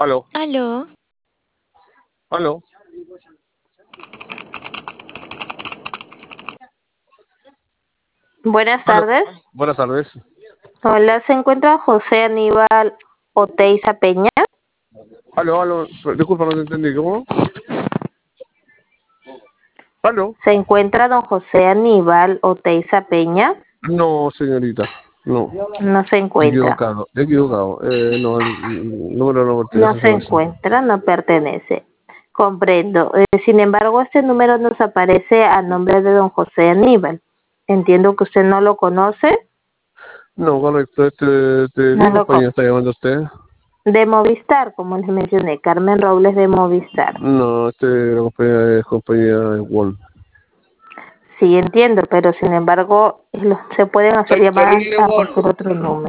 Aló, Aló, aló, Buenas aló. tardes. Buenas tardes. Hola, ¿se encuentra José Aníbal Oteiza Peña? Aló. Disculpa, no te entendí. ¿Cómo? Aló. ¿Se encuentra don José Aníbal Oteiza Peña? No, señorita. No. No se encuentra. Equivocado, equivocado. No, el número no No pertenece a esa se persona. encuentra, no pertenece. Comprendo. Sin embargo, este número nos aparece a nombre de don José Aníbal. Entiendo que usted no lo conoce. No, correcto. ¿De No qué lo compañía conoce. está llamando usted? De Movistar, como les mencioné, Carmen Robles de Movistar. No, la compañía es compañía de Wall. Sí, entiendo, pero sin embargo, se pueden hacer llamadas Terrible a Wall. cualquier otro número.